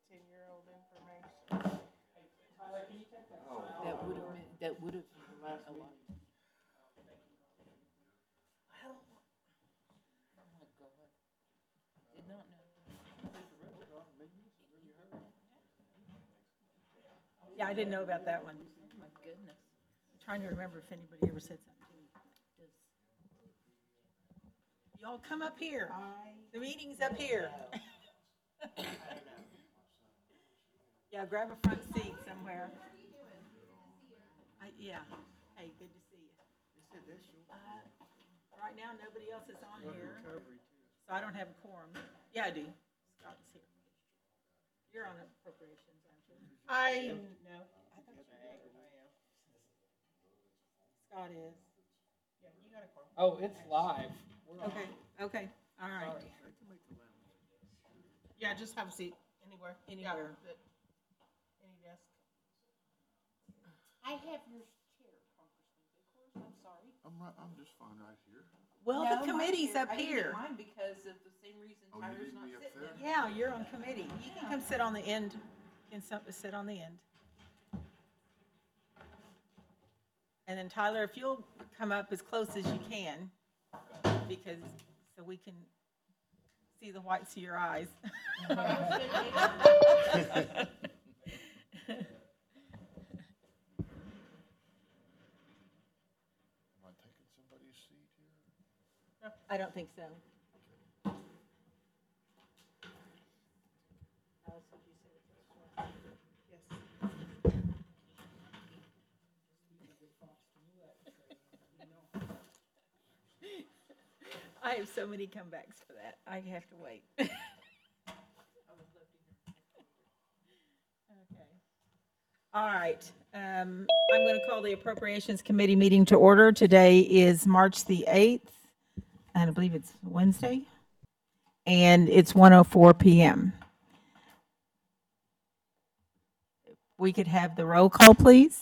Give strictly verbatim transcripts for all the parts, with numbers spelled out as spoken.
ten-year-old information. That would have been, that would have meant a lot. Oh my God. Did not know. Yeah, I didn't know about that one. Oh my goodness. I'm trying to remember if anybody ever said something to me. Y'all come up here. The meeting's up here. Yeah, grab a front seat somewhere. I, yeah. Hey, good to see you. Uh, Right now, nobody else is on here, so I don't have a quorum. Yeah, I do. Scott's here. You're on appropriations, aren't you? I, no. I thought you were. Scott is. Yeah, you got a quorum. Oh, it's live. We're on. Okay, okay, all right. Sorry. Yeah, just have a seat anywhere. Yeah, Anywhere. the- Any desk. I have your chair, Congressman Bickers, I'm sorry. I'm right, I'm just fine right here. Well, No, the my committee's chair- up I didn't here. get mine because of the same reason Oh, you Tyler's need not me up sitting there? up. Yeah, you're on committee. You can come sit on the end. You can sit- sit on the end. And then Tyler, if you'll come up as close as you can, because, so we can see the whites of your eyes. Am I taking somebody's seat here? I don't think so. Yes. I have so many comebacks for that. I have to wait. Okay. All right. Um, I'm going to call the Appropriations Committee meeting to order. Today is March the eighth, and I believe it's Wednesday, and it's one oh four p.m. We could have the roll call, please.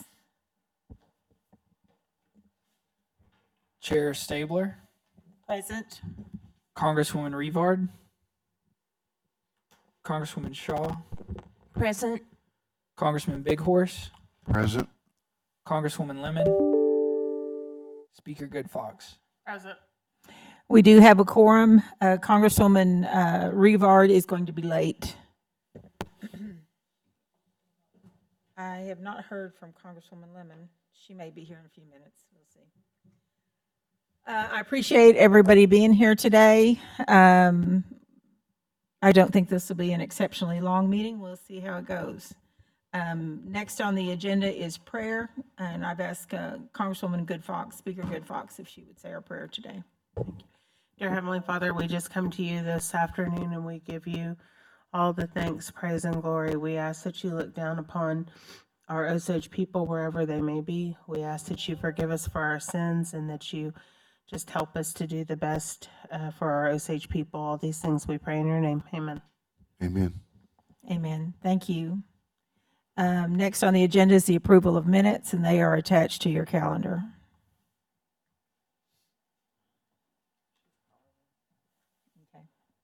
Chair Stabler, Present. Congresswoman Revard, Congresswoman Shaw, Present. Congressman Big Horse, Present. Congresswoman Lemon, Speaker Good Fox. Present. We do have a quorum. Uh, Congresswoman uh, Revard is going to be late. I have not heard from Congresswoman Lemon. She may be here in a few minutes. We'll see. Uh, I appreciate everybody being here today. Um, I don't think this will be an exceptionally long meeting. We'll see how it goes. Um, next on the agenda is prayer, and I've asked uh, Congresswoman Good Fox, Speaker Good Fox, if she would say our prayer today. Dear Heavenly Father, we just come to you this afternoon and we give you all the thanks, praise, and glory. We ask that you look down upon our Osage people wherever they may be. We ask that you forgive us for our sins and that you just help us to do the best uh, for our Osage people. All these things we pray in your name. Amen. Amen. Amen. Thank you. Um, next on the agenda is the approval of minutes, and they are attached to your calendar. Okay.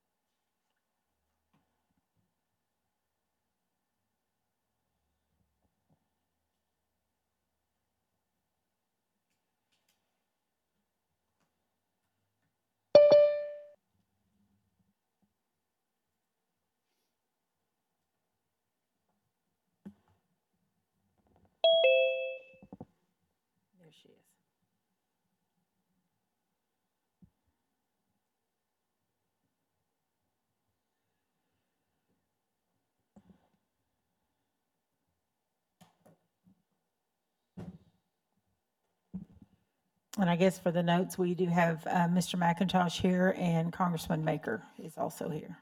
There she is. And I guess for the notes, we do have uh, Mister McIntosh here, and Congressman Maker is also here.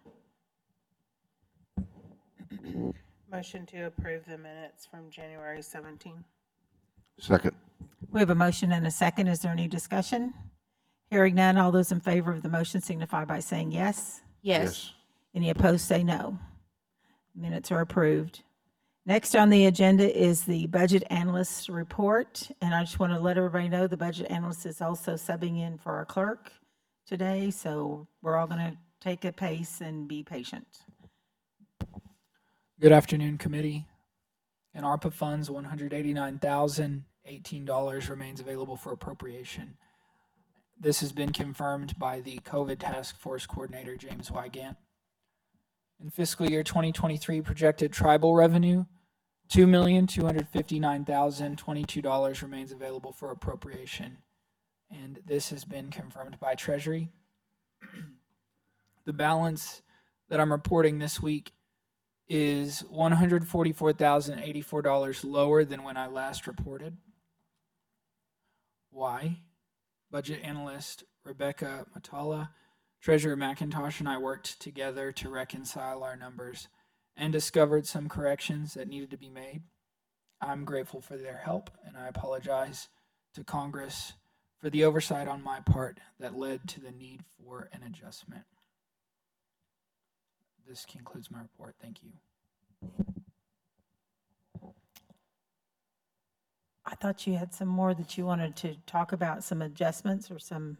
Motion to approve the minutes from January seventeenth. Second. We have a motion and a second. Is there any discussion? Hearing none, all those in favor of the motion signify by saying yes. Yes. Any opposed, say no. Minutes are approved. Next on the agenda is the budget analyst report, and I just want to let everybody know the budget analyst is also subbing in for our clerk today, so we're all going to take a pace and be patient. Good afternoon, committee. In ARPA funds, one hundred eighty-nine thousand eighteen dollars remains available for appropriation. This has been confirmed by the COVID Task Force Coordinator, James Wygant. In fiscal year twenty twenty-three, projected tribal revenue, two million two hundred fifty-nine thousand twenty-two dollars remains available for appropriation. And this has been confirmed by Treasury. The balance that I'm reporting this week is one hundred forty-four thousand eighty-four dollars lower than when I last reported. Why? Budget analyst Rebecca Matala, Treasurer McIntosh, and I worked together to reconcile our numbers and discovered some corrections that needed to be made. I'm grateful for their help, and I apologize to Congress for the oversight on my part that led to the need for an adjustment. This concludes my report. Thank you. I thought you had some more that you wanted to talk about, some adjustments or some,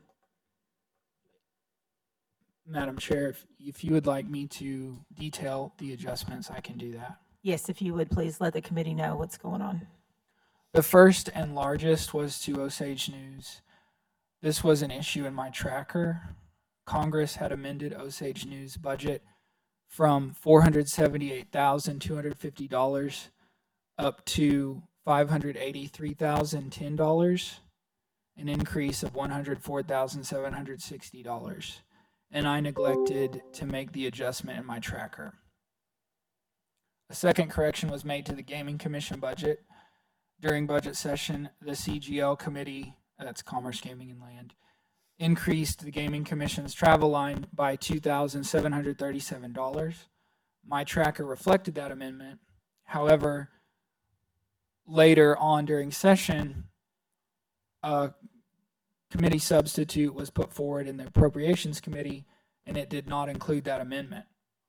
Madam Chair, if, if you would like me to detail the adjustments, I can do that. yes, if you would, please let the committee know what's going on. The first and largest was to Osage News. This was an issue in my tracker. Congress had amended Osage News budget from four hundred seventy-eight thousand two hundred fifty dollars up to five hundred eighty-three thousand ten dollars, an increase of one hundred four thousand seven hundred sixty dollars. And I neglected to make the adjustment in my tracker. A second correction was made to the Gaming Commission budget. During budget session, the C G L committee, that's Commerce, Gaming, and Land, increased the Gaming Commission's travel line by two thousand seven hundred thirty-seven dollars. My tracker reflected that amendment. However, later on during session, a committee substitute was put forward in the Appropriations Committee, and it did not include that amendment.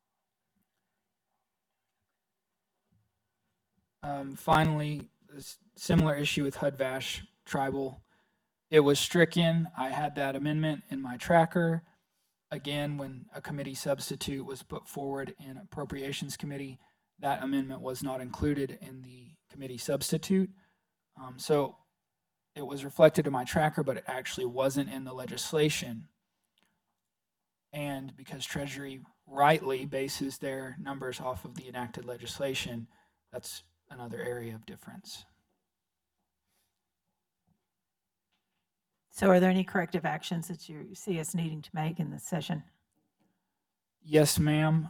Um, finally, a similar issue with H U D Vash Tribal. It was stricken. I had that amendment in my tracker. Again, when a committee substitute was put forward in Appropriations Committee, that amendment was not included in the committee substitute. Um, so it was reflected in my tracker, but it actually wasn't in the legislation. And because Treasury rightly bases their numbers off of the enacted legislation, that's another area of difference. So are there any corrective actions that you see us needing to make in this session? Yes, ma'am.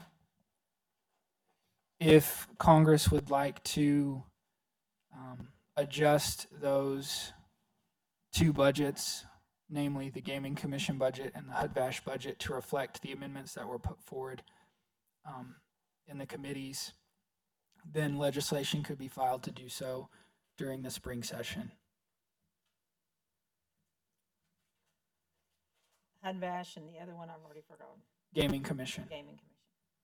If Congress would like to um, adjust those two budgets, namely the Gaming Commission budget and the H U D Vash budget, to reflect the amendments that were put forward um, in the committees, then legislation could be filed to do so during the spring session. H U D Vash and the other one I've already forgotten. Gaming Commission. Gaming Commission.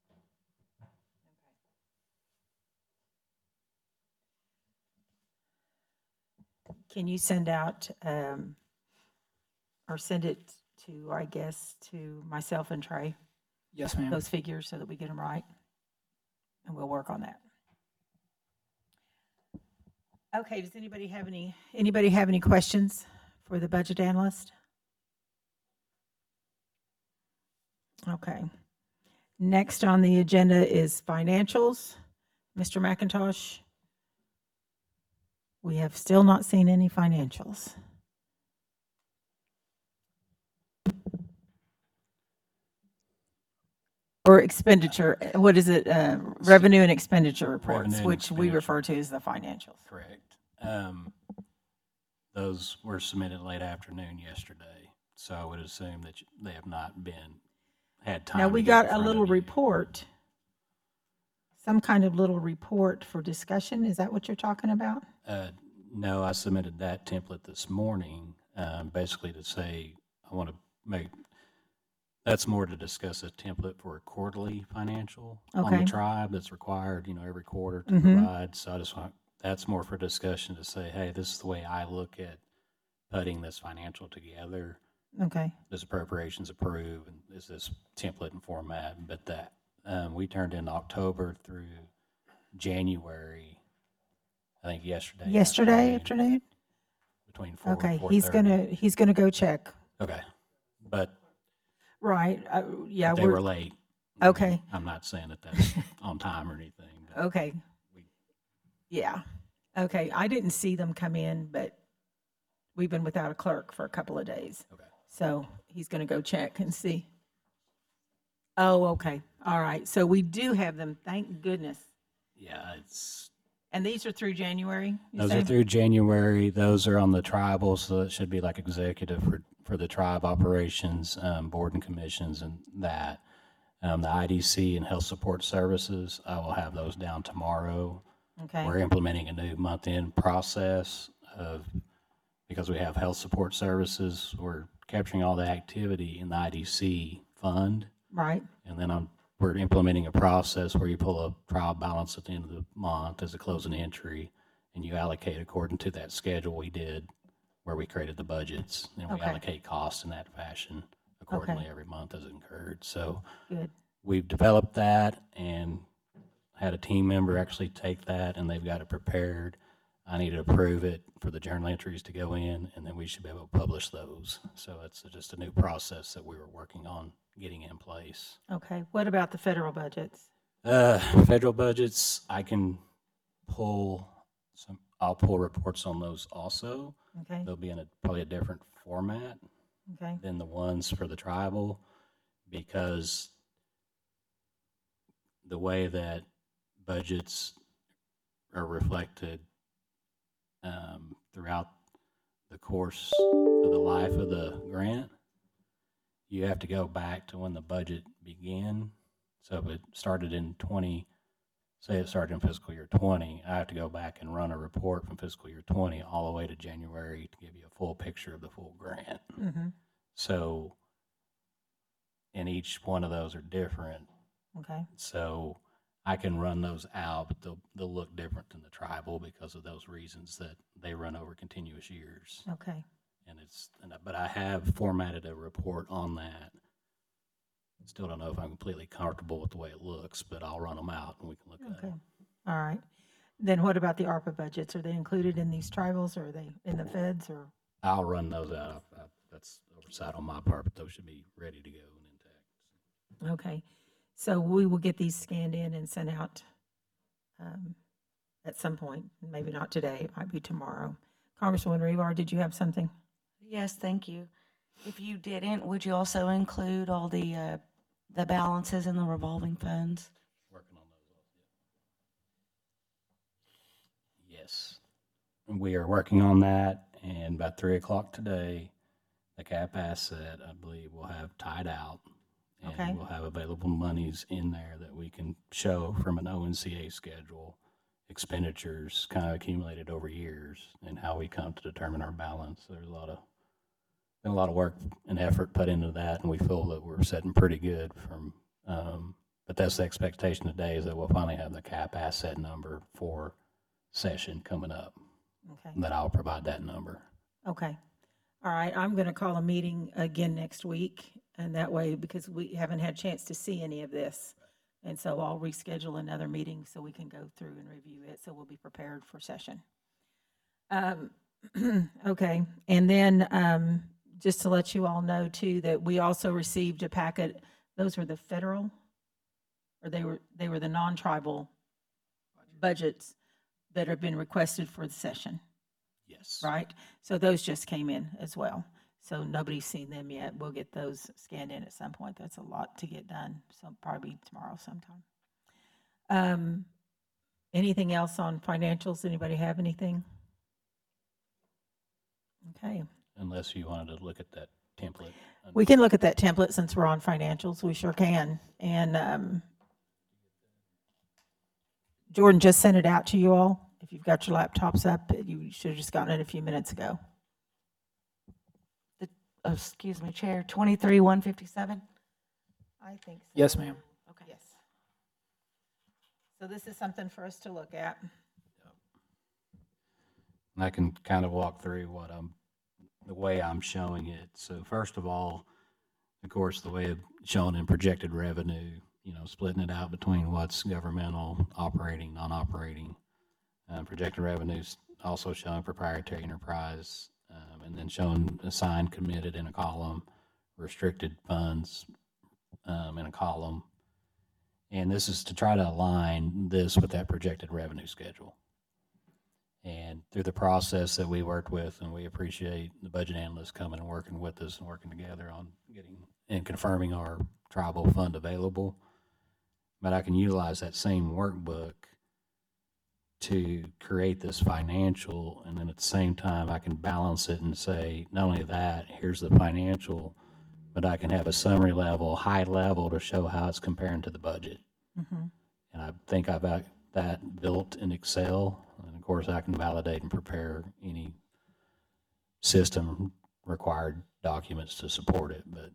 Okay. Can you send out, um, or send it to, I guess, to myself and Trey, Yes, ma'am. those figures so that we get them right? And we'll work on that. Okay, does anybody have any, anybody have any questions for the budget analyst? Okay. Next on the agenda is financials. Mister McIntosh, we have still not seen any financials. Or expenditure, what is it? Uh, revenue and expenditure reports, Revenue and which we expenditure. refer to as the financials. Correct. Um, those were submitted late afternoon yesterday, so I would assume that you- they have not been, had time. Now, to we get in got a front little of you. report, some kind of little report for discussion. Is that what you're talking about? Uh, no, I submitted that template this morning, um, basically to say, I want to make, that's more to discuss a template for a quarterly financial on Okay. the tribe that's required, you know, every quarter to Mhm. provide. So I just want, that's more for discussion to say, hey, this is the way I look at putting this financial together. Okay, This appropriations approved, and is this template and format, but that, um, we turned in October through January, I think yesterday. Yesterday afternoon? Between four and Okay, four he's gonna, he's gonna go check. Okay, but Right, uh, yeah, they were we're, late. okay, I'm not saying that that's on time or anything. but okay. we- Yeah, okay, I didn't see them come in, but we've been without a clerk for a couple of days. Okay. So he's gonna go check and see. Oh, okay, all right, so we do have them, thank goodness. Yeah, it's, And these are through January? you those say? are through January. Those are on the tribal, so it should be like executive for, for the tribe operations, um, board and commissions and that. Um, the I D C and health support services, I will have those down tomorrow. Okay, We're implementing a new month-end process of, because we have health support services, we're capturing all the activity in the I D C fund. right, And then I'm, we're implementing a process where you pull a trial balance at the end of the month as a closing entry, and you allocate according to that schedule we did where we created the budgets. And we Okay. allocate costs in that fashion accordingly every month as incurred. So good, we've developed that and had a team member actually take that, and they've got it prepared. I need to approve it for the journal entries to go in, and then we should be able to publish those. So it's just a new process that we were working on getting in place. okay. What about the federal budgets? Uh, federal budgets, I can pull some, I'll pull reports on those also. Okay, They'll be in a, probably a different format okay, than the ones for the tribal, because the way that budgets are reflected um, throughout the course of the life of the grant, you have to go back to when the budget began. So if it started in twenty, say it started in fiscal year twenty, I have to go back and run a report from fiscal year twenty all the way to January to give you a full picture of the full grant. mm-hmm, So, and each one of those are different. okay, So I can run those out, but they'll, they'll look different than the tribal because of those reasons that they run over continuous years. okay, And it's, and, I- but I have formatted a report on that. Still don't know if I'm completely comfortable with the way it looks, but I'll run them out and we can look at okay. it. All right. Then what about the ARPA budgets? Are they included in these tribals, or are they in the feds, or? I'll run those out. I- I- That's oversight on my part, but those should be ready to go and intact. Okay, so we will get these scanned in and sent out um, at some point, maybe not today, it might be tomorrow. Congresswoman Rebar, did you have something? Yes, thank you. If you didn't, would you also include all the, uh, the balances in the revolving funds? Working on those also. Yes. We are working on that, and by three o'clock today, the cap asset, I believe, will have tied out. Okay. And we'll have available monies in there that we can show from an O N C A schedule, expenditures kind of accumulated over years, and how we come to determine our balance. There's a lot of, been a lot of work and effort put into that, and we feel that we're sitting pretty good from, um, but that's the expectation today, is that we'll finally have the cap asset number for session coming up, Okay, and that I'll provide that number. okay. All right, I'm going to call a meeting again next week, and that way, because we haven't had a chance to see any of this. And so I'll reschedule another meeting so we can go through and review it, so we'll be prepared for session. Um, okay, and then, um, just to let you all know too, that we also received a packet, those were the federal, or they were, they were the non-tribal budgets that have been requested for the session, Yes. right? So those just came in as well. So nobody's seen them yet. We'll get those scanned in at some point. That's a lot to get done, so probably tomorrow sometime. Um, anything else on financials? Anybody have anything? Okay. Unless you wanted to look at that template. We can look at that template since we're on financials. We sure can. And um, Jordan just sent it out to you all. If you've got your laptops up, you should have just gotten it a few minutes ago. Oh, excuse me, Chair, twenty-three, one fifty-seven? I think so. Yes, ma'am. Okay. Yes. So this is something for us to look at. And I can kind of walk through what I'm, the way I'm showing it. So first of all, of course, the way of showing in projected revenue, you know, splitting it out between what's governmental, operating, non-operating. Um, projected revenues also showing proprietary enterprise, um, and then showing assigned, committed in a column, restricted funds um, in a column. And this is to try to align this with that projected revenue schedule. And through the process that we worked with, and we appreciate the budget analysts coming and working with us and working together on getting and confirming our tribal fund available. But I can utilize that same workbook to create this financial, and then at the same time, I can balance it and say, not only that, here's the financial, but I can have a summary level, high level to show how it's comparing to the budget. Mm-hmm. And I think I've got that built in Excel. And of course, I can validate and prepare any system required documents to support it. But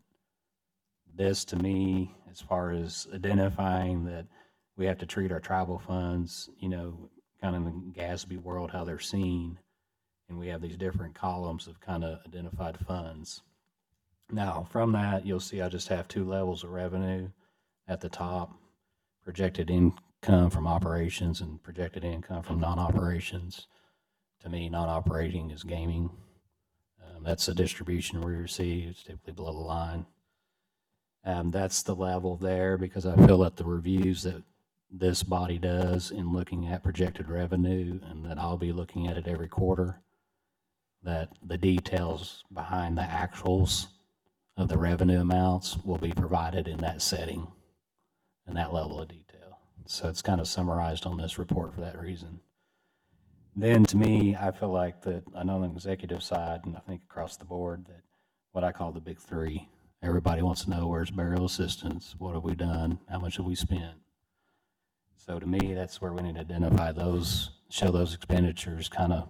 this, to me, as far as identifying that we have to treat our tribal funds, you know, kind of in the Gatsby world, how they're seen, and we have these different columns of kind of identified funds. Now, from that, you'll see I just have two levels of revenue at the top, projected income from operations and projected income from non-operations. To me, non-operating is gaming. Um, that's the distribution we receive. It's typically below the line. Um, that's the level there because I feel that the reviews that this body does in looking at projected revenue, and that I'll be looking at it every quarter, that the details behind the actuals of the revenue amounts will be provided in that setting and that level of detail. So it's kind of summarized on this report for that reason. Then to me, I feel like that I know on the executive side, and I think across the board, that what I call the big three, everybody wants to know where's burial assistance, what have we done, how much have we spent. So to me, that's where we need to identify those, show those expenditures, kind of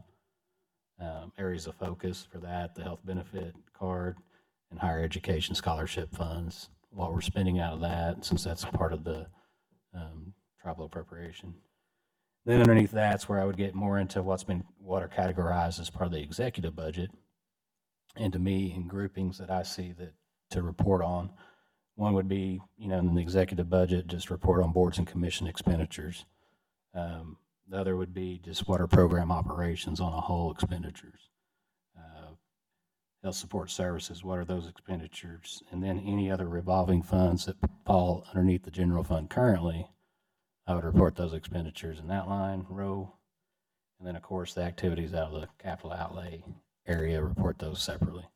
um, areas of focus for that, the health benefit card and higher education scholarship funds, what we're spending out of that, since that's part of the um, tribal appropriation. Then underneath that's where I would get more into what's been, what are categorized as part of the executive budget. And to me, in groupings that I see that to report on, one would be, you know, in the executive budget, just report on boards and commission expenditures. Um, the other would be just what are program operations on a whole expenditures. Uh, health support services, what are those expenditures? And then any other revolving funds that fall underneath the general fund currently, I would report those expenditures in that line, row. And then, of course, the activities out of the capital outlay area, report those separately.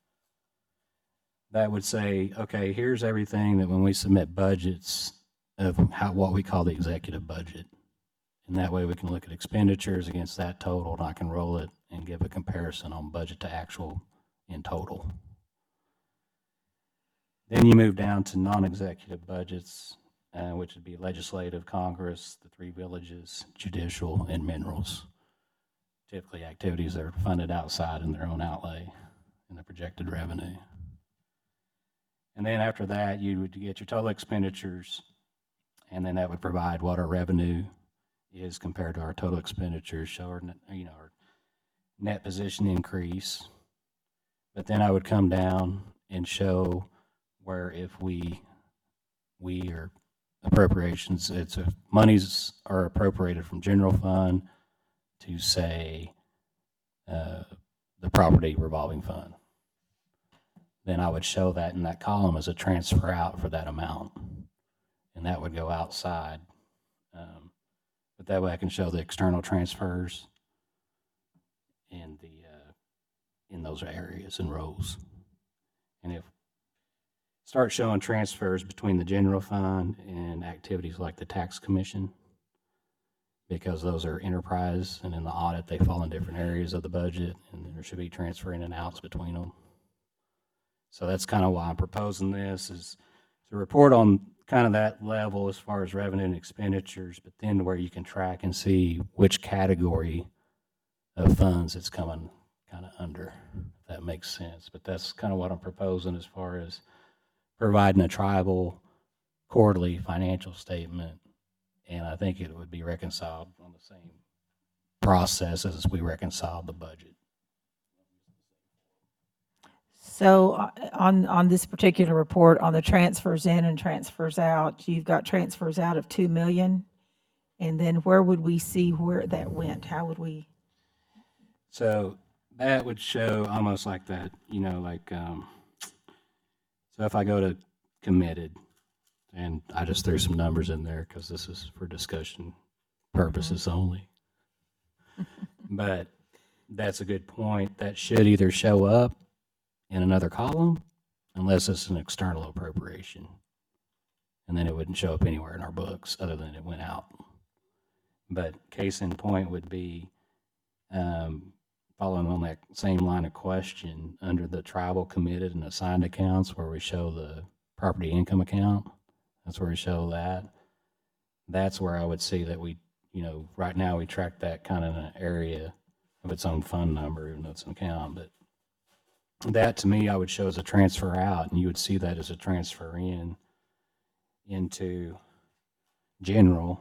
That would say, okay, here's everything that when we submit budgets of how, what we call the executive budget. And that way we can look at expenditures against that total, and I can roll it and give a comparison on budget to actual in total. Then you move down to non-executive budgets, uh, which would be legislative, Congress, the three villages, judicial, and minerals. Typically activities that are funded outside in their own outlay in the projected revenue. And then after that, you would get your total expenditures, and then that would provide what our revenue is compared to our total expenditures, show our, you know, our net position increase. But then I would come down and show where if we, we are appropriations, it's if monies are appropriated from general fund to say uh, the property revolving fund. Then I would show that in that column as a transfer out for that amount. And that would go outside. Um, but that way I can show the external transfers in the uh, in those areas and rows. And if start showing transfers between the general fund and activities like the tax commission, because those are enterprise, and in the audit they fall in different areas of the budget, and there should be transfer in and outs between them. So that's kind of why I'm proposing this, is to report on kind of that level as far as revenue and expenditures, but then where you can track and see which category of funds it's coming kind of under, if that makes sense. But that's kind of what I'm proposing as far as providing a tribal quarterly financial statement. And I think it would be reconciled on the same process as we reconciled the budget. So uh, on, on this particular report, on the transfers in and transfers out, you've got transfers out of two million. And then where would we see where that went? How would we? So that would show almost like that, you know, like, um, so if I go to committed, and I just threw some numbers in there because this is for discussion purposes only. But that's a good point. That should either show up in another column unless it's an external appropriation. And then it wouldn't show up anywhere in our books other than it went out. But case in point would be, um, following on that same line of question, under the tribal committed and assigned accounts where we show the property income account, that's where we show that. That's where I would see that we, you know, right now we track that kind of in an area of its own fund number, even though it's an account. But that to me, I would show as a transfer out, and you would see that as a transfer in into general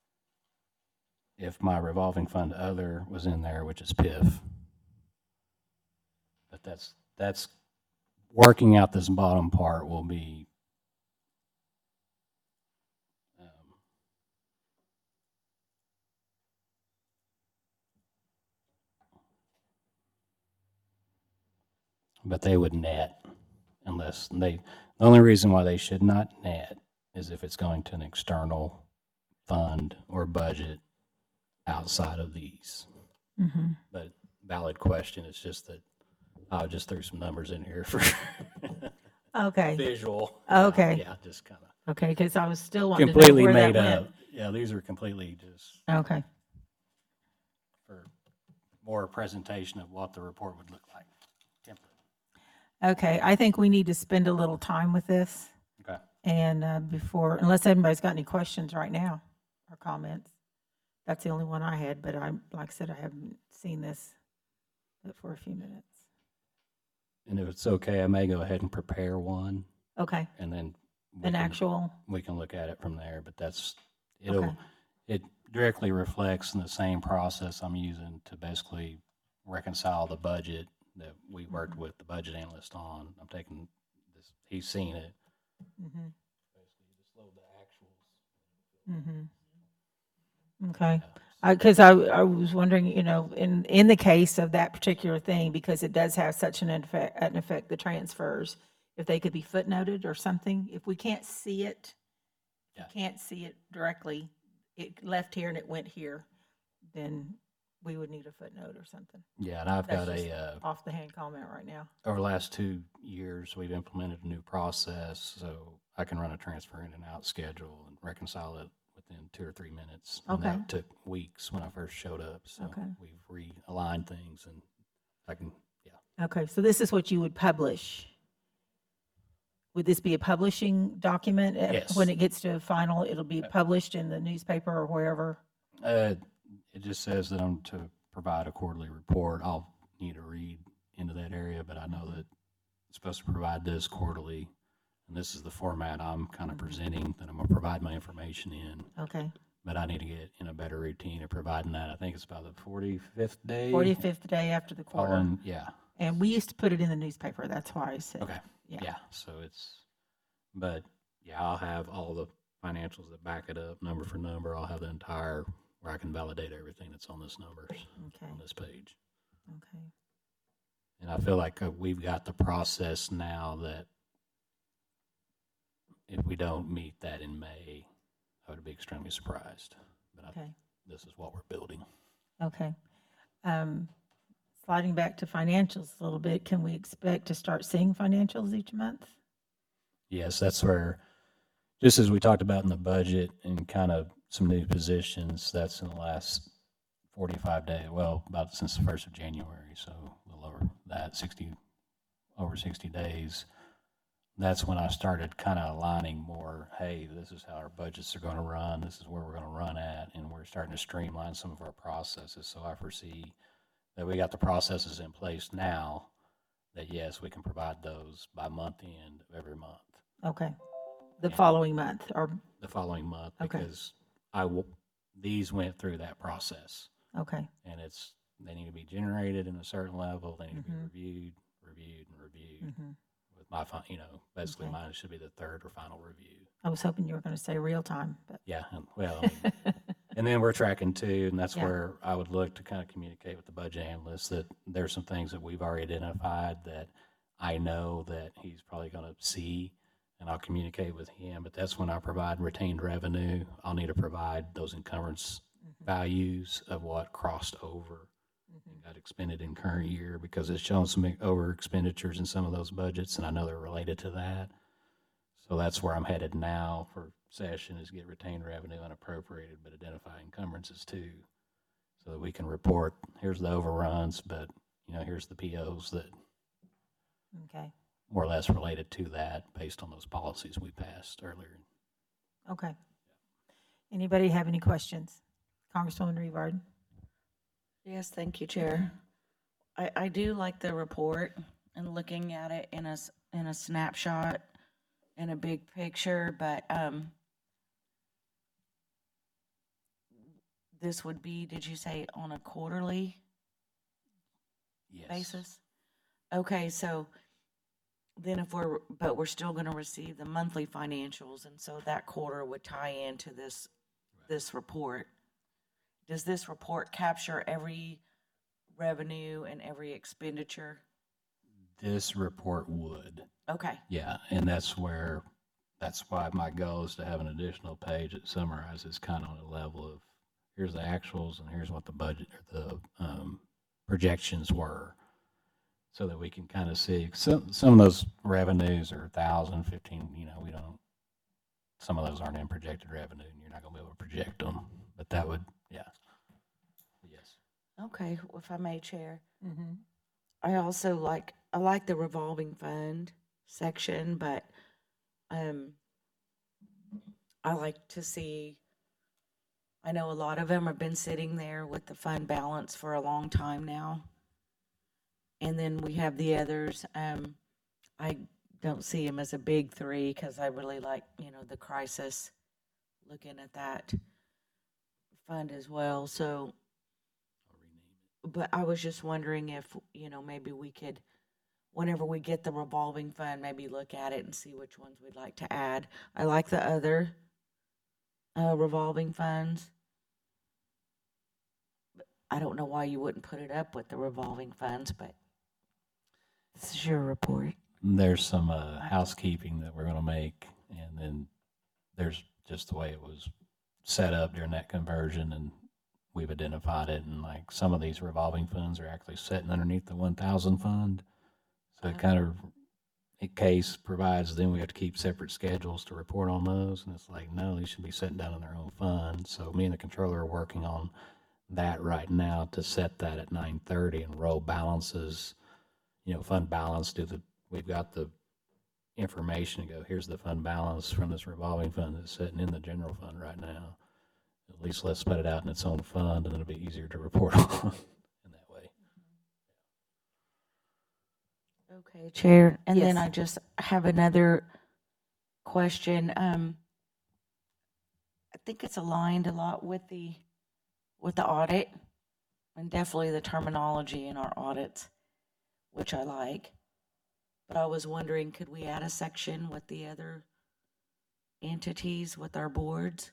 if my revolving fund other was in there, which is P I F. But that's, that's working out this bottom part will be um, but they would net unless they, the only reason why they should not net is if it's going to an external fund or budget outside of these. Mhm. But valid question, it's just that I just threw some numbers in here for Okay, visual. Okay. Yeah, just kind of okay, because I was still wanting to know completely where that made went. up. Yeah, these are completely just Okay, for more presentation of what the report would look like. Template. okay, I think we need to spend a little time with this. Okay. And uh, before, unless anybody's got any questions right now or comments. That's the only one I had, but I, like I said, I haven't seen this but for a few minutes. And if it's okay, I may go ahead and prepare one, Okay, and then we an can- actual, we can look at it from there. But that's it'll Okay. it directly reflects in the same process I'm using to basically reconcile the budget that we worked Mhm. with the budget analyst on. I'm taking this; he's seen it. mhm, Basically, just load the actuals. mhm. Okay. Because I, I was wondering, you know, in, in the case of that particular thing, because it does have such an effect, an effect, the transfers, if they could be footnoted or something, if we can't see it, Yeah. can't see it directly, it left here and it went here, then we would need a footnote or something. Yeah, and I've That's got just a uh, off the hand comment right now. over the last two years, we've implemented a new process, so I can run a transfer in and out schedule and reconcile it within two or three minutes. And Okay. that took weeks when I first showed up, so Okay. we've realigned things, and I can, yeah. Okay, so this is what you would publish. Would this be a publishing document? Uh, Yes. When it gets to a final, it'll be published in the newspaper or wherever? Uh, it just says that I'm to provide a quarterly report. I'll need to read into that area, but I know that it's supposed to provide this quarterly, and this is the format I'm kind of presenting that I'm gonna provide my information in. Okay, But I need to get in a better routine of providing that. I think it's about the forty-fifth day. forty-fifth day after the quarter. following- Yeah, And we used to put it in the newspaper, that's why I said. okay, Yeah. yeah, so it's, but, yeah, I'll have all the financials that back it up, number for number. I'll have the entire, where I can validate everything that's on this numbers, Okay, on this page. okay, And I feel like uh, we've got the process now that if we don't meet that in May, I would be extremely surprised. But I, okay, this is what we're building. okay. Um, Sliding back to financials a little bit, can we expect to start seeing financials each month? Yes, that's where, just as we talked about in the budget and kind of some new positions, that's in the last forty-five days, well, about since the first of January, so a little over that, sixty, over sixty days. That's when I started kind of aligning more, hey, this is how our budgets are going to run, this is where we're going to run at, and we're starting to streamline some of our processes. So I foresee that we got the processes in place now that, yes, we can provide those by month end of every month. Okay, the Yeah. following month, or, The following month, Okay. because I w- these went through that process, okay, and it's, they need to be generated in a certain level, they need to be Mhm. reviewed, reviewed and reviewed. Mhm. With my, fi- you know, basically Okay. mine should be the third or final review. I was hoping you were going to say real time, but. Yeah, and, well, I mean, and then we're tracking too, and that's Yeah. where I would look to kind of communicate with the budget analyst that there's some things that we've already identified that I know that he's probably going to see, and I'll communicate with him. But that's when I provide retained revenue. I'll need to provide those encumbrance values of what crossed over and got expended in current year, because it's showing some over expenditures in some of those budgets, and I know they're related to that. So that's where I'm headed now for session, is get retained revenue unappropriated, but identify encumbrances too, so that we can report, here's the overruns, but, you know, here's the P Os that Okay, more or less related to that based on those policies we passed earlier. okay. Anybody have any questions? Congresswoman Revard? Yes, thank you, Chair. I, I do like the report and looking at it in a, s- in a snapshot, in a big picture, but, um, this would be, did you say on a quarterly Yes. basis? Okay, so then if we're, but we're still gonna receive the monthly financials, and so that quarter would tie into this, this report. Does this report capture every revenue and every expenditure? This report would. Okay, Yeah, and that's where, that's why my goal is to have an additional page that summarizes kind of on a level of, here's the actuals and here's what the budget or the um, projections were, so that we can kind of see, some, some of those revenues are thousand, fifteen, you know, we don't, some of those aren't in projected revenue and you're not gonna be able to project them, but that would, yeah. Yes. okay, if I may, Chair. Mm-hmm. I also like, I like the revolving fund section, but, um, I like to see, I know a lot of them have been sitting there with the fund balance for a long time now. And then we have the others, um, I don't see them as a big three, cause I really like, you know, the crisis, looking at that fund as well, so. But I was just wondering if, you know, maybe we could, whenever we get the revolving fund, maybe look at it and see which ones we'd like to add. I like the other uh, revolving funds. But I don't know why you wouldn't put it up with the revolving funds, but this is your report. There's some uh, housekeeping that we're going to make, and then there's just the way it was set up during that conversion, and we've identified it. And like some of these revolving funds are actually sitting underneath the one thousand fund, so it Uh-huh. kind of, in case provides, then we have to keep separate schedules to report on those, and it's like, no, these should be sitting down in their own fund. So me and the controller are working on that right now to set that at nine thirty and roll balances, you know, fund balance, do the, we've got the information to go, here's the fund balance from this revolving fund that's sitting in the general fund right now. At least let's put it out in its own fund, and it'll be easier to report on in that way. Okay, Chair. And then Yes. I just have another question. Um, I think it's aligned a lot with the, with the audit, and definitely the terminology in our audits, which I like. But I was wondering, could we add a section with the other entities, with our boards?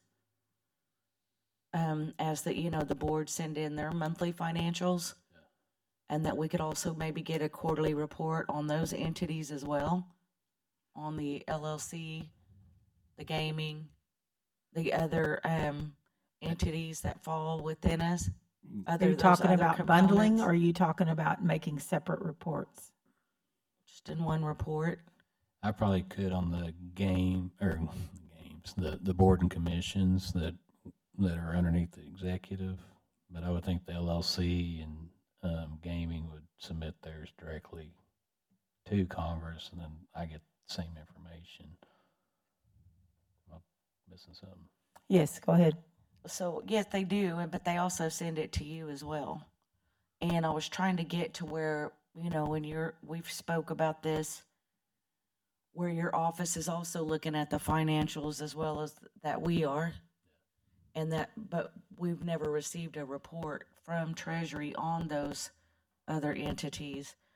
Um, as the, you know, the boards send in their monthly financials, and that we could also maybe get a quarterly report on those entities as well, on the L L C, the gaming, the other, um, entities that fall within us. Are Other, you those talking other about bundling, components, or are you talking about making separate reports? just in one report? I probably could on the game, or games, the, the board and commissions that, that are underneath the executive, but I would think the L L C and um, gaming would submit theirs directly to Congress, and then I get the same information. Am I missing something? Yes, go ahead. So, yes, they do, and- but they also send it to you as well. And I was trying to get to where, you know, when you're, we've spoke about this, where your office is also looking at the financials as well as that we are. And that, but we've never received a report from Treasury on those other entities.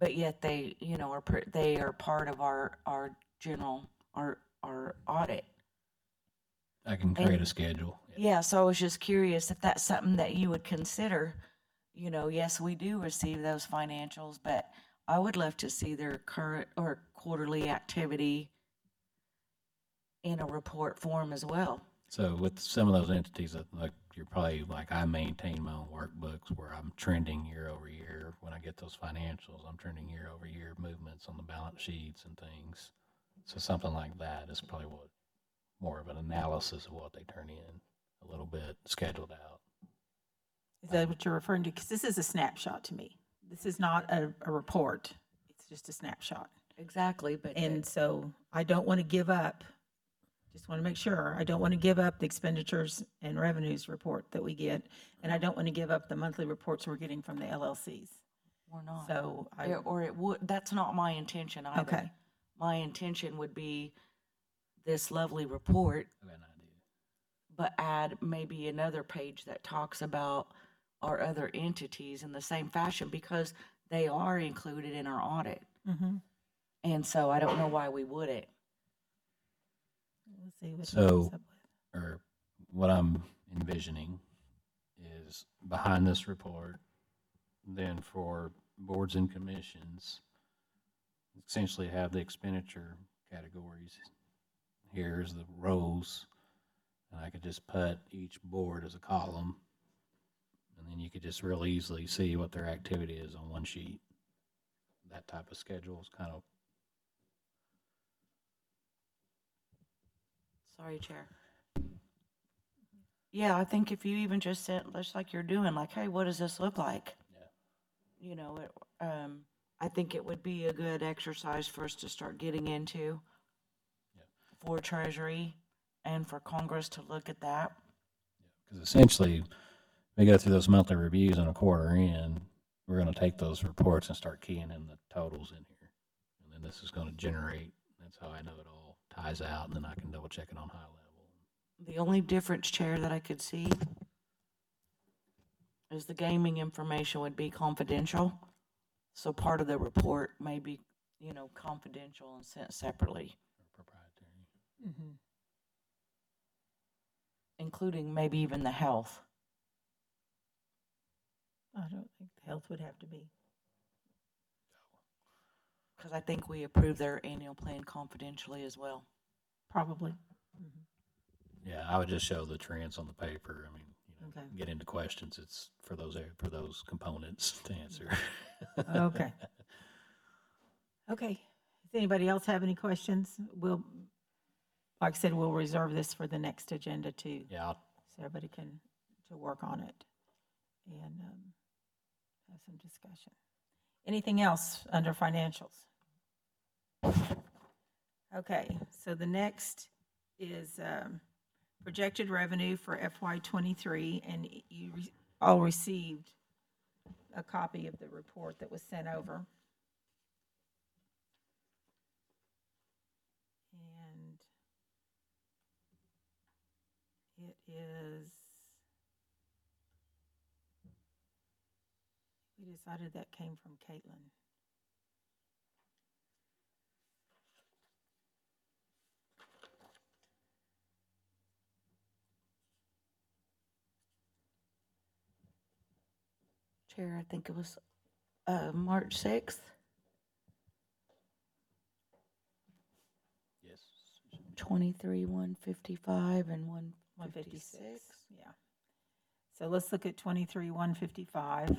but yet they, you know, are, per- they are part of our, our general, our, our audit. I can create a And- schedule. Yeah, so I was just curious if that's something that you would consider. You know, yes, we do receive those financials, but I would love to see their current or quarterly activity in a report form as well. So with some of those entities, that, like, you're probably, like, I maintain my own workbooks where I'm trending year over year. When I get those financials, I'm trending year over year movements on the balance sheets and things. So something like that is probably what, more of an analysis of what they turn in, a little bit scheduled out. Is that what you're referring to? Because this is a snapshot to me. This is not a, a report. It's just a snapshot. Exactly, but And so I don't want to give up, just want to make sure, I don't want to give up the expenditures and revenues report that we get. And I don't want to give up the monthly reports we're getting from the L L Cs. we're not. So I, Or- Or it would, that's not my intention either. okay, My intention would be this lovely report, I got an idea. but add maybe another page that talks about our other entities in the same fashion because they are included in our audit. mm-hmm. And so I don't know why we wouldn't. Let's see what he So- comes up with. Or what I'm envisioning is behind this report, then for boards and commissions, essentially have the expenditure categories. Here's the rows, and I could just put each board as a column, and then you could just real easily see what their activity is on one sheet. That type of schedule is kind of, Sorry, Chair. Yeah, I think if you even just said, just like you're doing, like, hey, what does this look like? Yeah. You know, it, um, I think it would be a good exercise for us to start getting into Yeah. for Treasury and for Congress to look at that. because essentially, we go through those monthly reviews on a quarter end, we're gonna take those reports and start keying in the totals in here. And then this is gonna generate, that's how I know it all ties out, and then I can double check it on high level. The only difference, Chair, that I could see is the gaming information would be confidential. So part of the report may be, you know, confidential and sent separately, Or proprietary. Mm-hmm. including maybe even the health. I don't think the health would have to be. Because I think we approve their annual plan confidentially as well. Probably. Yeah, I would just show the trends on the paper. I mean, you know, Okay. get into questions, it's for those, for those components to answer. Okay. Okay. Does anybody else have any questions? We'll, like I said, we'll reserve this for the next agenda too, Yeah, I'll, so everybody can, to work on it and um, have some discussion. Anything else under financials? Okay, so the next is um, projected revenue for F Y twenty-three, and you re- all received a copy of the report that was sent over. And it is, we decided that came from Caitlin. Chair, I think it was uh, March sixth, yes. twenty-three, one fifty-five, and one one fifty-six. fifty-six, yeah. So let's look at twenty-three, one fifty-five.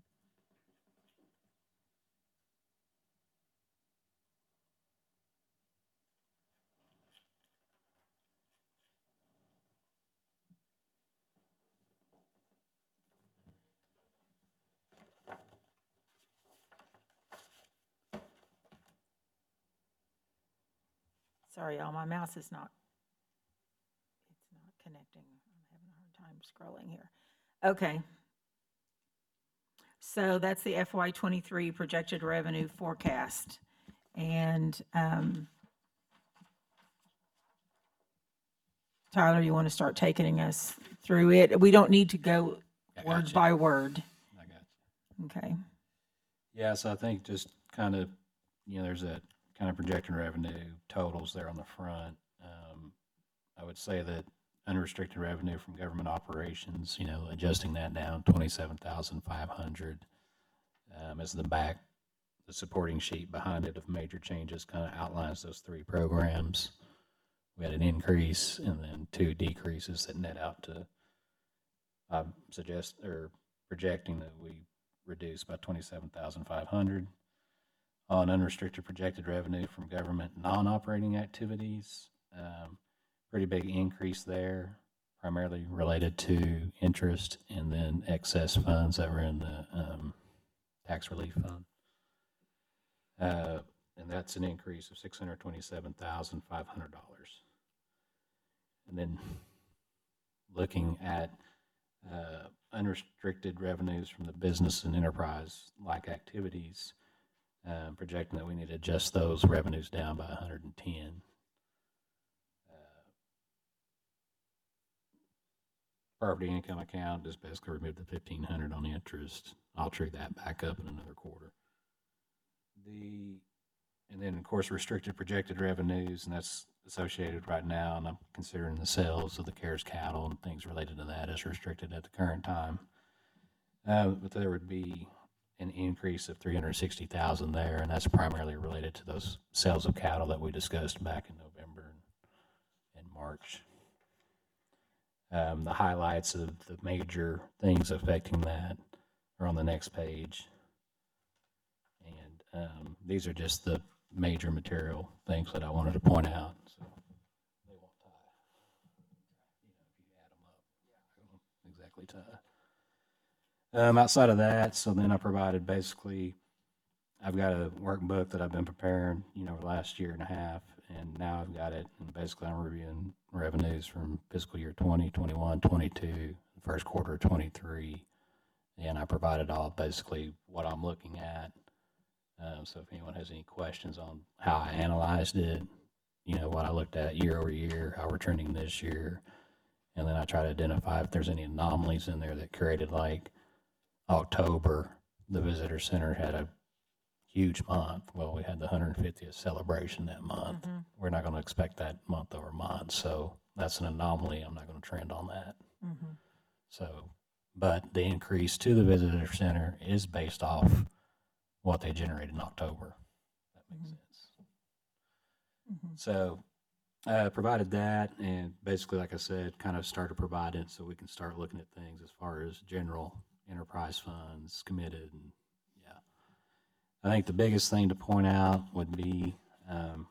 Sorry, y'all, my mouse is not, it's not connecting. I'm having a hard time scrolling here. Okay. So that's the F Y twenty-three projected revenue forecast. And um, Tyler, you want to start taking us through it? We don't need to go I word gotcha. by word. I got you. Okay. Yeah, so I think just kind of, you know, there's that kind of projected revenue totals there on the front. Um, I would say that unrestricted revenue from government operations, you know, adjusting that down twenty-seven thousand five hundred um, as the back, the supporting sheet behind it of major changes kind of outlines those three programs. We had an increase and then two decreases that net out to, I suggest, or projecting that we reduce by twenty-seven thousand five hundred. On unrestricted projected revenue from government non-operating activities, um, pretty big increase there, primarily related to interest and then excess funds that were in the um, tax relief fund. Uh, and that's an increase of six hundred twenty-seven thousand five hundred dollars. And then looking at uh, unrestricted revenues from the business and enterprise-like activities, uh, projecting that we need to adjust those revenues down by one hundred ten. Uh, property income account, just basically remove the fifteen hundred on interest. I'll true that back up in another quarter. The and then of course restricted projected revenues, and that's associated right now, and I'm considering the sales of the CARES cattle and things related to that as restricted at the current time. Uh, but there would be an increase of three hundred sixty thousand there, and that's primarily related to those sales of cattle that we discussed back in November and, and March. Um, the highlights of the major things affecting that are on the next page. And um, these are just the major material things that I wanted to point out. So they won't tie. You know, if you add them up, they won't exactly tie. Um, outside of that, so then I provided basically, I've got a workbook that I've been preparing, you know, the last year and a half, and now I've got it, and basically I'm reviewing revenues from fiscal year twenty, twenty-one, twenty-two, first quarter of twenty-three, and I provided all basically what I'm looking at. Um, so if anyone has any questions on how I analyzed it, you know, what I looked at year over year, how we're trending this year, and then I try to identify if there's any anomalies in there that created, like October, the visitor center had a huge month. Well, we had the one hundred fiftieth celebration that month. Mm-hmm. We're not going to expect that month over month. So that's an anomaly. I'm not going to trend on that. Mm-hmm. So, but the increase to the visitor center is based off what they generated in October. That makes Mhm. sense. Mm-hmm. So, uh, provided that, and basically, like I said, kind of started providing so we can start looking at things as far as general enterprise funds committed. And yeah, I think the biggest thing to point out would be, um,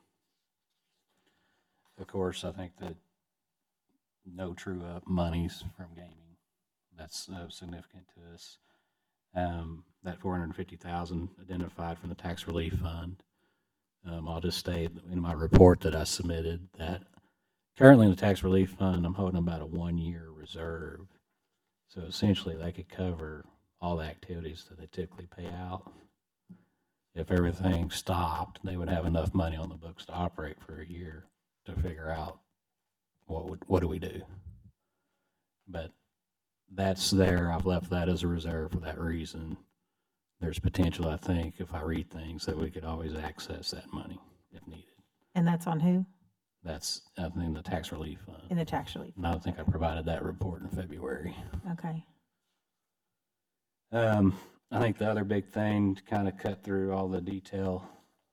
of course, I think that no true up monies from gaming. That's uh, significant to us. Um, that four hundred fifty thousand identified from the tax relief fund. Um, I'll just state in my report that I submitted that currently in the tax relief fund, I'm holding about a one-year reserve. So essentially, they could cover all the activities that they typically pay out. If everything stopped, they would have enough money on the books to operate for a year to figure out what would what do we do. But that's there. I've left that as a reserve for that reason. There's potential, I think, if I read things, that we could always access that money if needed. And that's on who? That's, I think, the tax relief fund. In the tax relief. And I think I provided that report in February. Okay. Um, I think the other big thing to kind of cut through all the detail,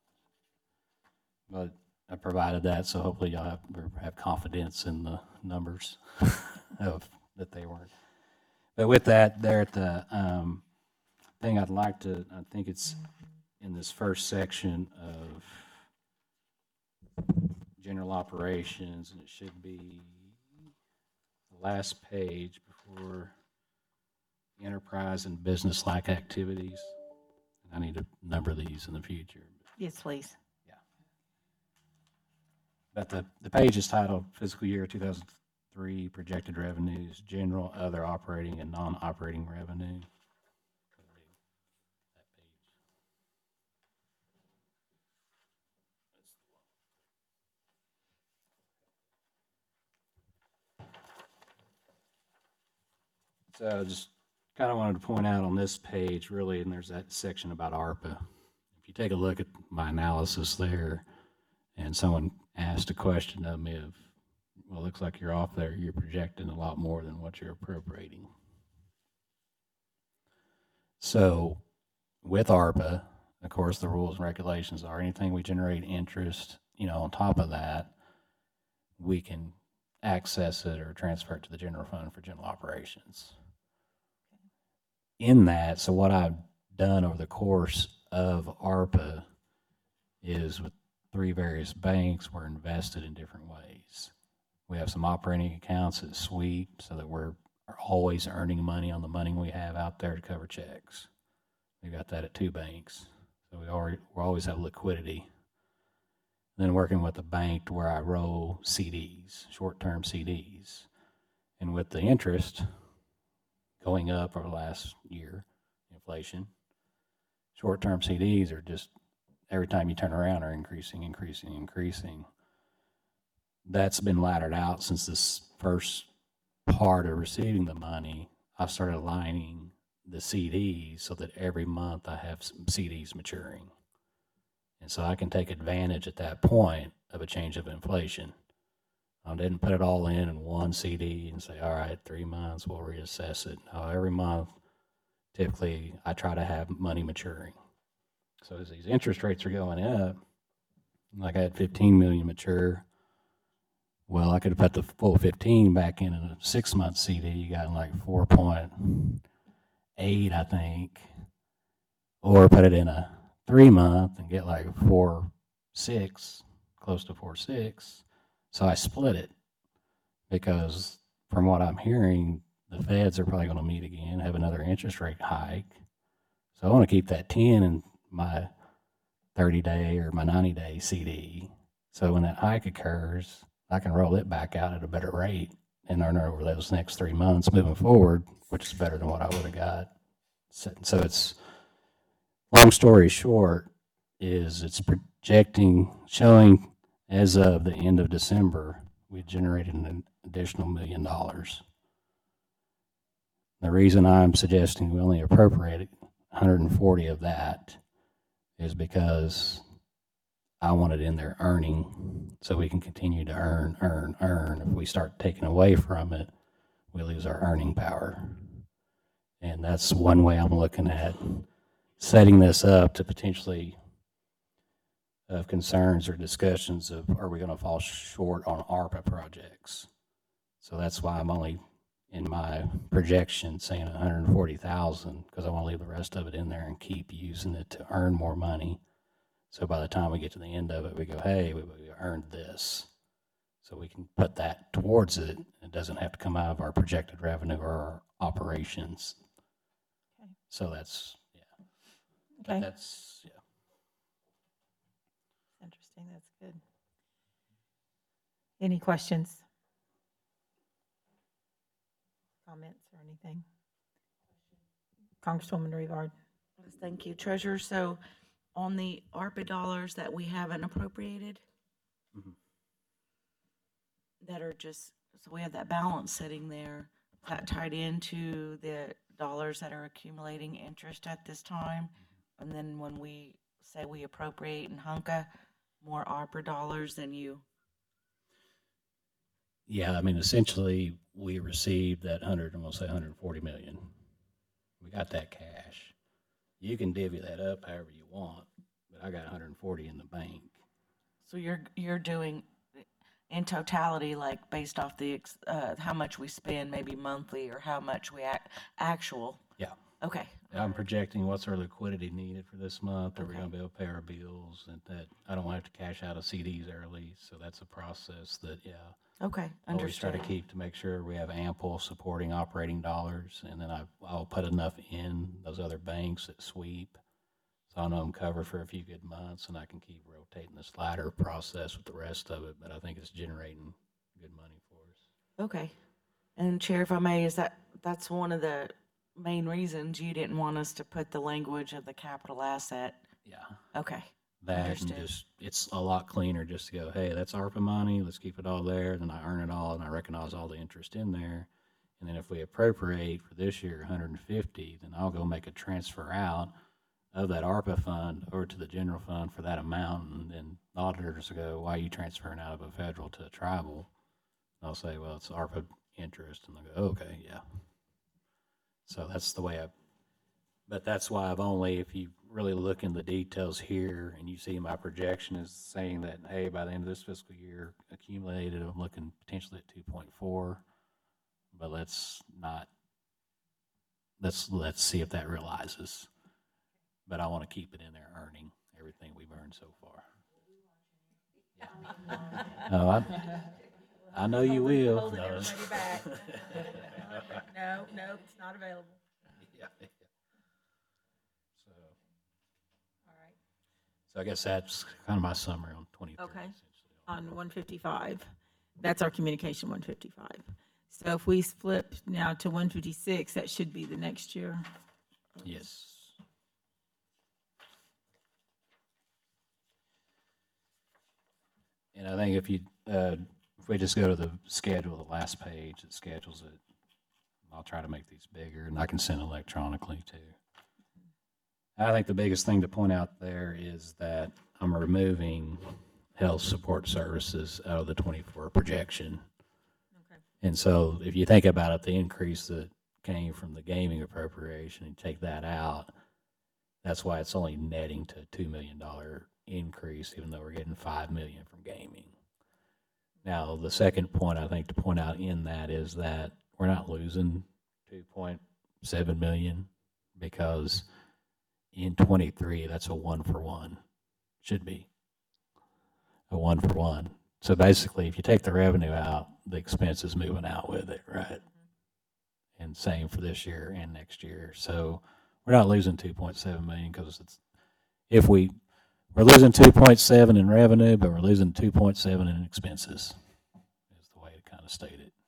but I provided that, so hopefully y'all have, have confidence in the numbers of that they weren't. But with that, there at the um, thing I'd like to, I think it's in this first section of general operations, and it should be the last page before enterprise and business-like activities. I need to number these in the future. Yes, please. But the, the page is titled Fiscal Year two thousand three Projected Revenues, General, Other Operating, and Non-Operating Revenue. That page. So I just kind of wanted to point out on this page, really, and there's that section about ARPA. If if you take a look at my analysis there, and someone asked a question of me of, well, it looks like you're off there, you're projecting a lot more than what you're appropriating. So with ARPA, of course, the rules and regulations are anything we generate interest, you know, on top of that, we can access it or transfer it to the general fund for general operations. In that, so what I've done over the course of ARPA is with three various banks, we're invested in different ways. We have some operating accounts that sweep so that we're always earning money on the money we have out there to cover checks. We got that at two banks. So we already, we always have liquidity. Then working with a bank to where I roll C Ds, short-term C Ds. And with the interest going up over the last year, inflation, short-term C Ds are just, every time you turn around, are increasing, increasing, increasing. That's been laddered out since this first part of receiving the money. I've started aligning the C Ds so that every month I have some C Ds maturing. And so I can take advantage at that point of a change of inflation. I didn't put it all in in one C D and say, all right, three months, we'll reassess it. No, every month, typically, I try to have money maturing. So as these interest rates are going up, like I had fifteen million mature, well, I could have put the full fifteen back in a six-month C D. You got like four point eight, I think, or put it in a three-month and get like four six, close to four six. So I split it because from what I'm hearing, the feds are probably going to meet again, have another interest rate hike. So I want to keep that ten in my thirty-day or my ninety-day C D. So when that hike occurs, I can roll it back out at a better rate and earn it over those next three months moving forward, which is better than what I would have got. So, so it's, long story short, is it's projecting, showing as of the end of December, we generated an additional million dollars. The reason I'm suggesting we only appropriated one hundred forty of that is because I want it in there earning so we can continue to earn, earn, earn. If we start taking away from it, we lose our earning power. And that's one way I'm looking at setting this up to potentially of concerns or discussions of, are we going to fall short on ARPA projects? So that's why I'm only in my projection saying one hundred forty thousand, because I want to leave the rest of it in there and keep using it to earn more money. So by the time we get to the end of it, we go, hey, we, we earned this. So we can put that towards it. It doesn't have to come out of our projected revenue or our operations. Okay. So that's, yeah. Okay. That's, yeah. Interesting. That's good. Any questions? Comments or anything? Congresswoman Rivard. Yes, thank you, Treasurer. So on the ARPA dollars that we haven't appropriated, Mhm. that are just, so we have that balance sitting there, that tied into the dollars that are accumulating interest at this time. And then when we say we appropriate in Hunka more ARPA dollars than you, Yeah, I mean, essentially, we received that hundred, I'm gonna say hundred and forty million. We got that cash. You can divvy that up however you want, but I got one hundred and forty in the bank. so you're, you're doing in totality, like based off the, ex- uh, how much we spend maybe monthly or how much we act, actual? Yeah. Okay, I'm projecting what's our liquidity needed for this month. Are we Okay. gonna be able to pay our bills and that I don't have to cash out of C Ds early. So that's a process that, yeah. okay, Always try understood. to keep to make sure we have ample supporting operating dollars. And then I, I'll put enough in those other banks that sweep. So I know I'm covered for a few good months and I can keep rotating this ladder process with the rest of it. But I think it's generating good money for us. Okay. And Chair, if I may, is that, that's one of the main reasons you didn't want us to put the language of the capital asset? Yeah. Okay, That and Understood. just, it's a lot cleaner just to go, hey, that's ARPA money, let's keep it all there, then I earn it all and I recognize all the interest in there. And then if we appropriate for this year one hundred and fifty, then I'll go make a transfer out of that ARPA fund over to the general fund for that amount, and then the auditors go, why are you transferring out of a federal to a tribal? And I'll say, well, it's ARPA interest, and they'll go, okay, yeah. So that's the way I, but that's why I've only, if you really look in the details here, and you see my projection is saying that, hey, by the end of this fiscal year, accumulated, I'm looking potentially at two point four, but let's not, let's, let's see if that realizes. But I want to keep it in there earning everything we've earned so far. Yeah. Oh, I, I know you will. Holding No. everybody back. No, no, it's not available. Yeah, yeah. So, All right. so I guess that's kind of my summary on twenty-three. Okay. essentially. On one fifty-five, that's our communication one fifty-five. So if we flip now to one fifty-six, that should be the next year. Yes. And I think if you, uh, if we just go to the schedule, the last page, it schedules it. I'll try to make these bigger, and I can send electronically too. I think the biggest thing to point out there is that I'm removing health support services out of the twenty-four projection. Okay. And so if you think about it, the increase that came from the gaming appropriation, and take that out, that's why it's only netting to a two million dollars increase, even though we're getting five million dollars from gaming. Now, the second point I think to point out in that is that we're not losing two point seven million dollars, because in twenty-three, that's a one for one. Should be a one for one. So basically, if you take the revenue out, the expense is moving out with it, right? And same for this year and next year. So we're not losing two point seven million dollars, because it's, if we, we're losing two point seven in revenue, but we're losing two point seven in expenses, is the way to kind of state it.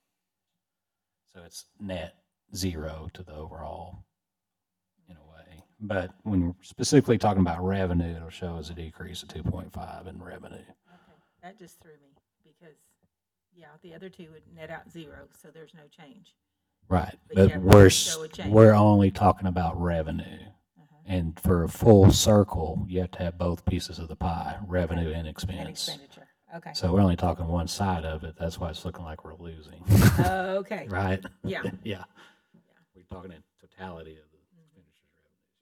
So it's net zero to the overall, in a way. But when we're specifically talking about revenue, it'll show us a decrease of two point five in revenue. Okay, that just threw me because, yeah, the other two would net out zero, so there's no change. Right, But but yeah, we we're, can s- show a change. we're only talking about revenue. Uh-huh. And for a full circle, you have to have both pieces of the pie, revenue and And expense. expenditure, okay. So we're only talking one side of it. That's why it's looking like we're losing. Okay, Right? yeah. Yeah. We're talking in totality of the expenditures,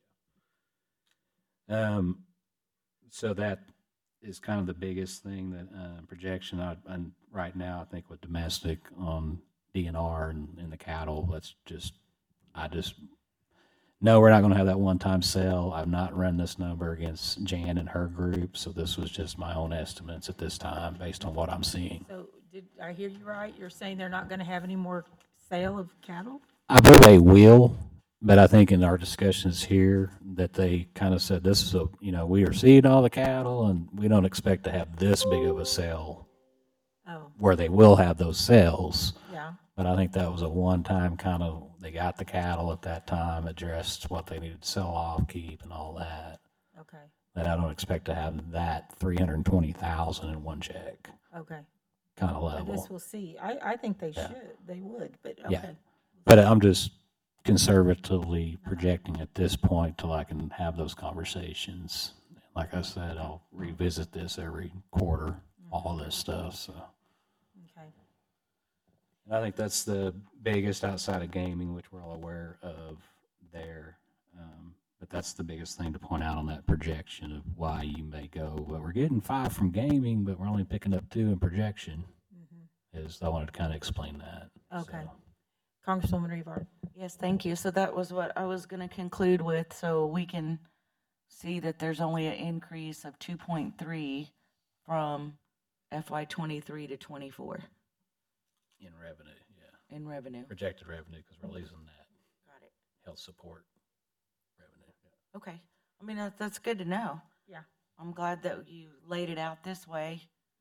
revenues, yeah. Um, so that is kind of the biggest thing that, uh, projection, I, and right now, I think with domestic on D N R and, and the cattle, that's just, I just, no, we're not gonna have that one-time sale. I've not run this number against Jan and her group, so this was just my own estimates at this time, based on what I'm seeing. So did I hear you right? You're saying they're not going to have any more sale of cattle? I believe they will, but I think in our discussions here that they kind of said, this is a, you know, we are seeing all the cattle and we don't expect to have this big of a sale Oh, where they will have those sales. yeah, But I think that was a one-time kind of, they got the cattle at that time, addressed what they needed to sell off, keep and all that. okay, That I don't expect to have that three hundred twenty thousand in one check okay. kind of I guess level. we'll see. I, I think they Yeah. should, they would, but Yeah. okay. But I'm just conservatively projecting at this point till I can have those conversations. Like I said, I'll revisit this every quarter, all this stuff, so. Okay, And I think that's the biggest outside of gaming, which we're all aware of there. Um, but that's the biggest thing to point out on that projection of why you may go, well, we're getting five from gaming, but we're only picking up two in projection, mhm. is I wanted to kind of explain that. Okay. So, Congresswoman Revard. Yes, thank you. So that was what I was going to conclude with, so we can see that there's only an increase of two point three from F Y twenty-three to twenty-four in revenue, yeah. in revenue. Projected revenue, because we're losing that Got it. health support revenue. Yeah. Okay. I mean, that, that's good to know. Yeah. I'm glad that you laid it out this way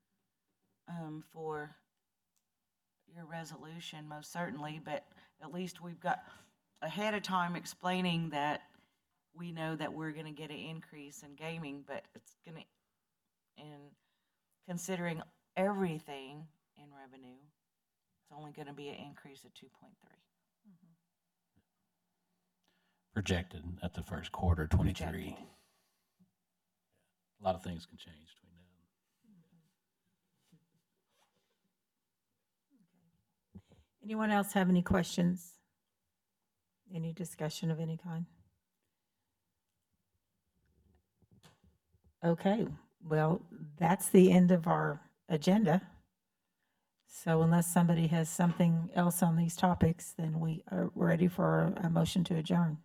um, for your resolution, most certainly, but at least we've got ahead of time explaining that we know that we're going to get an increase in gaming, but it's going to, and considering everything in revenue, it's only going to be an increase of two point three. projected at the first quarter twenty-three. A lot of things can change between now and Anyone else have any questions? Any discussion of any kind? Okay, well, that's the end of our agenda. So unless somebody has something else on these topics, then we are ready for a motion to adjourn.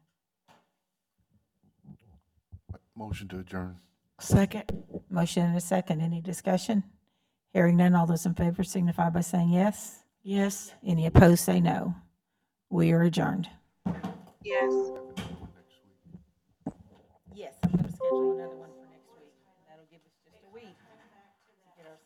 Motion to adjourn. Second. Motion and a second. Any discussion? Hearing none, all those in favor signify by saying yes. Yes. Any opposed, say no. We are adjourned. Yes. Yes, I'm going to schedule another one.